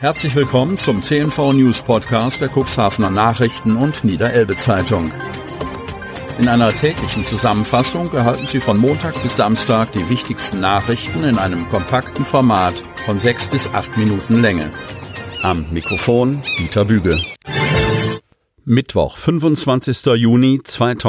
Herzlich willkommen zum CNV News Podcast der Cuxhavener Nachrichten und Niederelbe Zeitung. In einer täglichen Zusammenfassung erhalten Sie von Montag bis Samstag die wichtigsten Nachrichten in einem kompakten Format von 6 bis 8 Minuten Länge. Am Mikrofon Dieter Büge. Mittwoch, 25. Juni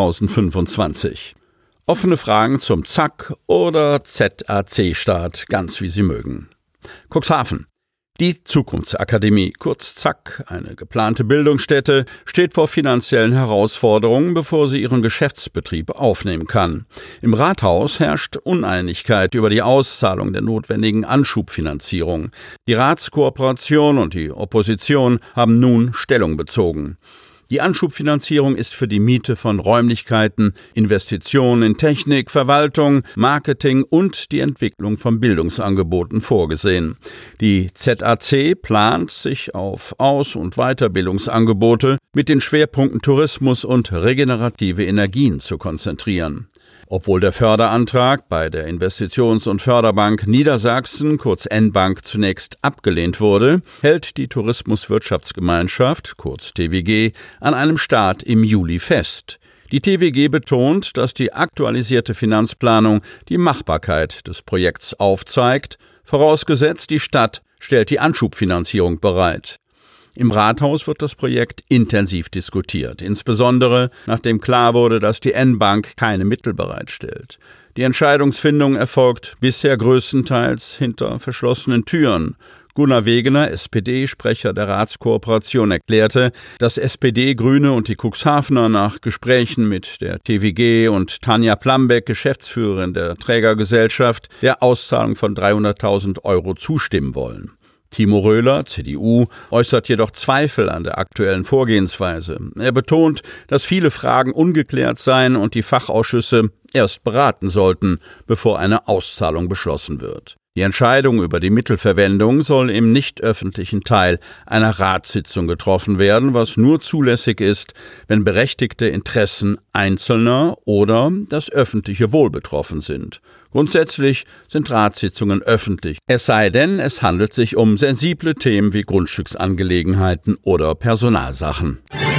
2025. Offene Fragen zum ZAK oder ZAC-Start, ganz wie Sie mögen. Cuxhaven. Die Zukunftsakademie, kurz ZAK, eine geplante Bildungsstätte, steht vor finanziellen Herausforderungen, bevor sie ihren Geschäftsbetrieb aufnehmen kann. Im Rathaus herrscht Uneinigkeit über die Auszahlung der notwendigen Anschubfinanzierung. Die Ratskooperation und die Opposition haben nun Stellung bezogen. Die Anschubfinanzierung ist für die Miete von Räumlichkeiten, Investitionen in Technik, Verwaltung, Marketing und die Entwicklung von Bildungsangeboten vorgesehen. Die ZAC plant, sich auf Aus- und Weiterbildungsangebote mit den Schwerpunkten Tourismus und regenerative Energien zu konzentrieren. Obwohl der Förderantrag bei der Investitions- und Förderbank Niedersachsen, kurz N-Bank, zunächst abgelehnt wurde, hält die Tourismuswirtschaftsgemeinschaft, kurz TWG, an einem Start im Juli fest. Die TWG betont, dass die aktualisierte Finanzplanung die Machbarkeit des Projekts aufzeigt, vorausgesetzt die Stadt stellt die Anschubfinanzierung bereit. Im Rathaus wird das Projekt intensiv diskutiert, insbesondere nachdem klar wurde, dass die N-Bank keine Mittel bereitstellt. Die Entscheidungsfindung erfolgt bisher größtenteils hinter verschlossenen Türen. Gunnar Wegener, SPD-Sprecher der Ratskooperation, erklärte, dass SPD, Grüne und die Cuxhavener nach Gesprächen mit der TWG und Tanja Plambeck, Geschäftsführerin der Trägergesellschaft, der Auszahlung von 300.000 Euro zustimmen wollen. Timo Röhler, CDU, äußert jedoch Zweifel an der aktuellen Vorgehensweise. Er betont, dass viele Fragen ungeklärt seien und die Fachausschüsse erst beraten sollten, bevor eine Auszahlung beschlossen wird. Die Entscheidung über die Mittelverwendung soll im nicht öffentlichen Teil einer Ratssitzung getroffen werden, was nur zulässig ist, wenn berechtigte Interessen Einzelner oder das öffentliche Wohl betroffen sind. Grundsätzlich sind Ratssitzungen öffentlich, es sei denn, es handelt sich um sensible Themen wie Grundstücksangelegenheiten oder Personalsachen.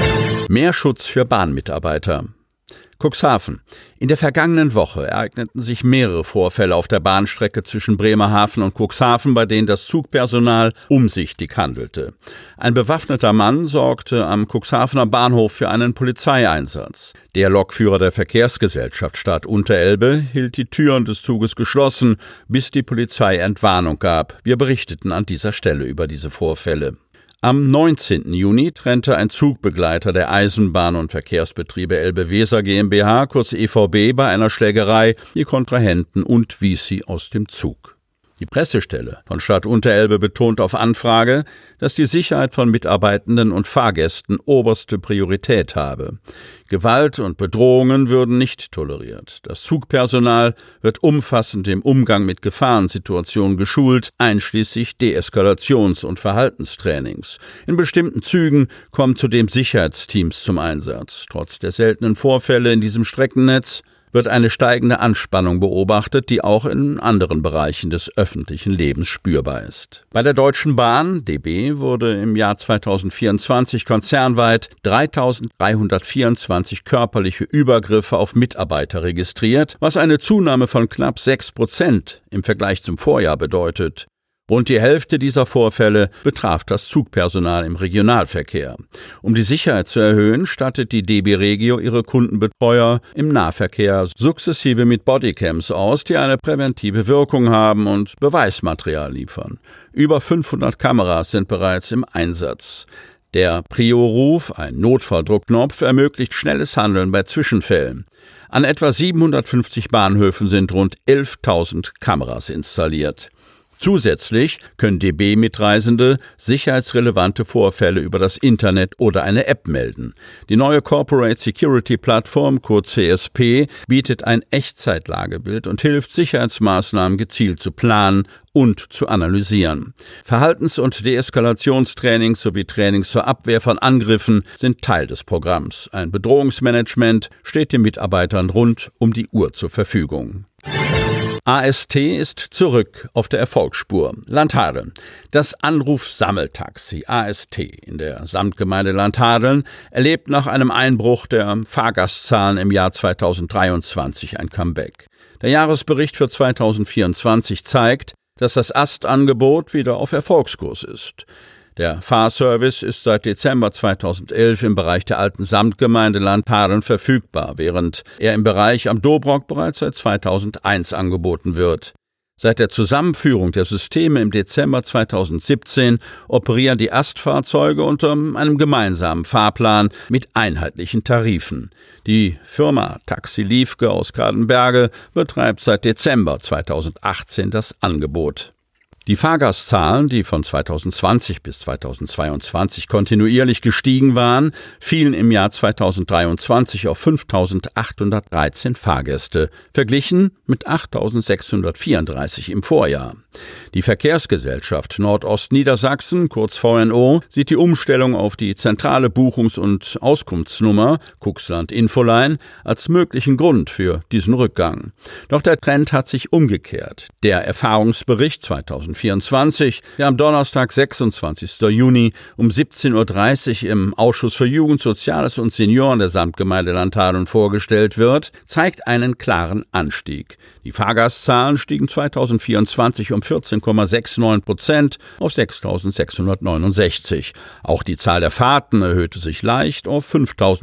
Mehr Schutz für Bahnmitarbeiter. Cuxhaven. In der vergangenen Woche ereigneten sich mehrere Vorfälle auf der Bahnstrecke zwischen Bremerhaven und Cuxhaven, bei denen das Zugpersonal umsichtig handelte. Ein bewaffneter Mann sorgte am Cuxhavener Bahnhof für einen Polizeieinsatz. Der Lokführer der Verkehrsgesellschaft Stadt Unterelbe hielt die Türen des Zuges geschlossen, bis die Polizei Entwarnung gab. Wir berichteten an dieser Stelle über diese Vorfälle. Am 19. Juni trennte ein Zugbegleiter der Eisenbahn- und Verkehrsbetriebe Elbe-Weser GmbH, kurz EVB, bei einer Schlägerei die Kontrahenten und wies sie aus dem Zug. Die Pressestelle von Stadt Unterelbe betont auf Anfrage, dass die Sicherheit von Mitarbeitenden und Fahrgästen oberste Priorität habe. Gewalt und Bedrohungen würden nicht toleriert. Das Zugpersonal wird umfassend im Umgang mit Gefahrensituationen geschult, einschließlich Deeskalations- und Verhaltenstrainings. In bestimmten Zügen kommen zudem Sicherheitsteams zum Einsatz. Trotz der seltenen Vorfälle in diesem Streckennetz wird eine steigende Anspannung beobachtet, die auch in anderen Bereichen des öffentlichen Lebens spürbar ist. Bei der Deutschen Bahn, DB, wurde im Jahr 2024 konzernweit 3.324 körperliche Übergriffe auf Mitarbeiter registriert, was eine Zunahme von knapp 6% im Vergleich zum Vorjahr bedeutet. Rund die Hälfte dieser Vorfälle betraf das Zugpersonal im Regionalverkehr. Um die Sicherheit zu erhöhen, stattet die DB Regio ihre Kundenbetreuer im Nahverkehr sukzessive mit Bodycams aus, die eine präventive Wirkung haben und Beweismaterial liefern. Über 500 Kameras sind bereits im Einsatz. Der Prio-Ruf, ein Notfalldruckknopf, ermöglicht schnelles Handeln bei Zwischenfällen. An etwa 750 Bahnhöfen sind rund 11.000 Kameras installiert. Zusätzlich können DB-Mitreisende sicherheitsrelevante Vorfälle über das Internet oder eine App melden. Die neue Corporate Security Plattform, kurz CSP, bietet ein Echtzeitlagebild und hilft, Sicherheitsmaßnahmen gezielt zu planen und zu analysieren. Verhaltens- und Deeskalationstrainings sowie Trainings zur Abwehr von Angriffen sind Teil des Programms. Ein Bedrohungsmanagement steht den Mitarbeitern rund um die Uhr zur Verfügung. AST ist zurück auf der Erfolgsspur. Landhadeln. Das Anruf-Sammeltaxi AST in der Samtgemeinde Landhadeln erlebt nach einem Einbruch der Fahrgastzahlen im Jahr 2023 ein Comeback. Der Jahresbericht für 2024 zeigt, dass das AST-Angebot wieder auf Erfolgskurs ist. Der Fahrservice ist seit Dezember 2011 im Bereich der alten Samtgemeinde Landhadeln verfügbar, während er im Bereich am Dobrock bereits seit 2001 angeboten wird. Seit der Zusammenführung der Systeme im Dezember 2017 operieren die AST-Fahrzeuge unter einem gemeinsamen Fahrplan mit einheitlichen Tarifen. Die Firma Taxi Liefke aus Gradenberge betreibt seit Dezember 2018 das Angebot. Die Fahrgastzahlen, die von 2020 bis 2022 kontinuierlich gestiegen waren, fielen im Jahr 2023 auf 5.813 Fahrgäste, verglichen mit 8.634 im Vorjahr. Die Verkehrsgesellschaft Nordost-Niedersachsen, kurz VNO, sieht die Umstellung auf die zentrale Buchungs- und Auskunftsnummer Cuxland Infoline als möglichen Grund für diesen Rückgang. Doch der Trend hat sich umgekehrt. Der Erfahrungsbericht 2024, der am Donnerstag, 26. Juni um 17.30 Uhr im Ausschuss für Jugend, Soziales und Senioren der Samtgemeinde Landhadeln vorgestellt wird, zeigt einen klaren Anstieg. Die Fahrgastzahlen stiegen 2024 um 14,69% auf 6.669. Auch die Zahl der Fahrten erhöhte sich leicht auf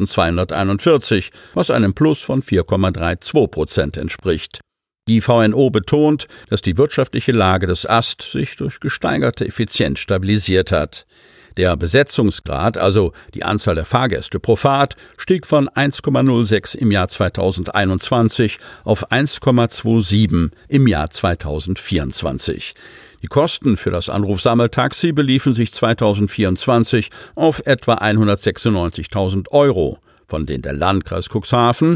5.241, was einem Plus von 4,32% entspricht. Die VNO betont, dass die wirtschaftliche Lage des AST sich durch gesteigerte Effizienz stabilisiert hat. Der Besetzungsgrad, also die Anzahl der Fahrgäste pro Fahrt, stieg von 1,06 im Jahr 2021 auf 1,27 im Jahr 2024. Die Kosten für das Anrufsammeltaxi beliefen sich 2024 auf etwa 196.000 €, von denen der Landkreis Cuxhaven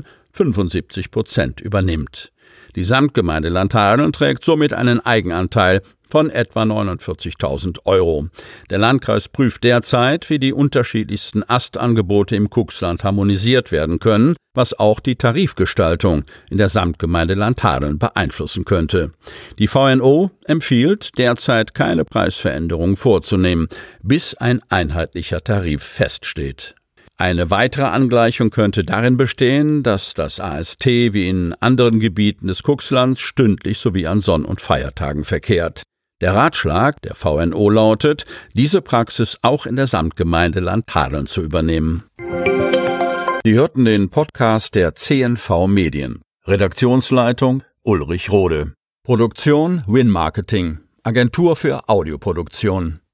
75% übernimmt. Die Samtgemeinde Landhadeln trägt somit einen Eigenanteil von etwa 49.000 €. Der Landkreis prüft derzeit, wie die unterschiedlichsten AST-Angebote im Cuxland harmonisiert werden können, was auch die Tarifgestaltung in der Samtgemeinde Landhadeln beeinflussen könnte. Die VNO empfiehlt, derzeit keine Preisveränderungen vorzunehmen, bis ein einheitlicher Tarif feststeht. Eine weitere Angleichung könnte darin bestehen, dass das AST wie in anderen Gebieten des Cuxlands stündlich sowie an Sonn- und Feiertagen verkehrt. Der Ratschlag der VNO lautet, diese Praxis auch in der Samtgemeinde Landhadeln zu übernehmen. Sie hörten den Podcast der CNV Medien. Redaktionsleitung Ulrich Rode. Produktion Win Marketing, Agentur für Audioproduktion.